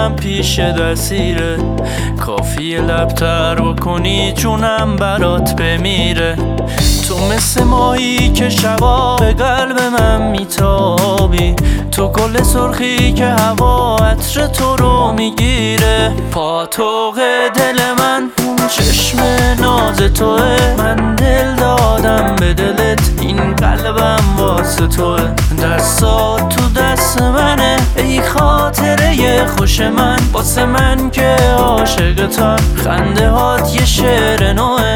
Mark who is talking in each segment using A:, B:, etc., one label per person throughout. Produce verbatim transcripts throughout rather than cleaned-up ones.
A: دلم پیش دستیره، کافیه لبتر بکنی جونم برات بمیره. تو مثل ماهی که شبا به قلب من میتابی، تو گل سرخی که هوا عطر تو رو میگیره. پاتوق دل من چشم ناز توه، من دل دادم به دلت، این قلبم واسه توه. دستات تو دست منه ای خاطره خوش من، واسه من که عاشقتم، خنده هات یه شعر نوه.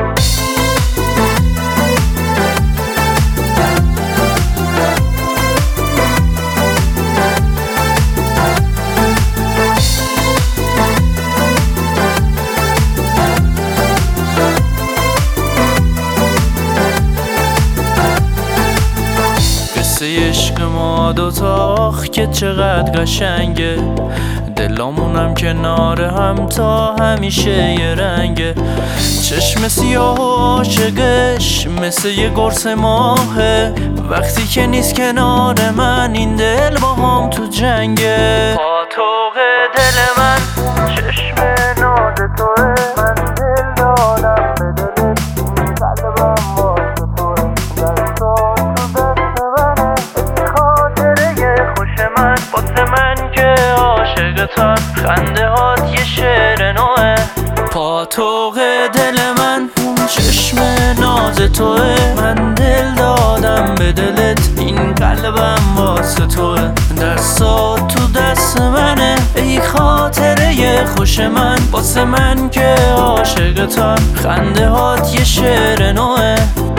A: قصه عشق ما دوتا که چقدر قشنگه، دلامونم کنار هم تا همیشه یه رنگه. چشم سیاه و عاشقش مثل یه قرص ماهه، وقتی که نیست کنار من این دل با هم تو جنگه. پاتوق دل من چشم ناز توه، من دل دادم به دلت، این قلبم واسه توه. دستات تو دست منه ای خاطره خوش من، واسه من که عاشقتم، خنده هات یه شعر نوه. پاتوق دل من چشم ناز توه، من دل دادم به دلت، این قلبم واسه توه. دستات تو دست منه ای خاطره خوش من، واسه من که عاشقتم، خنده هات یه شعر نوه.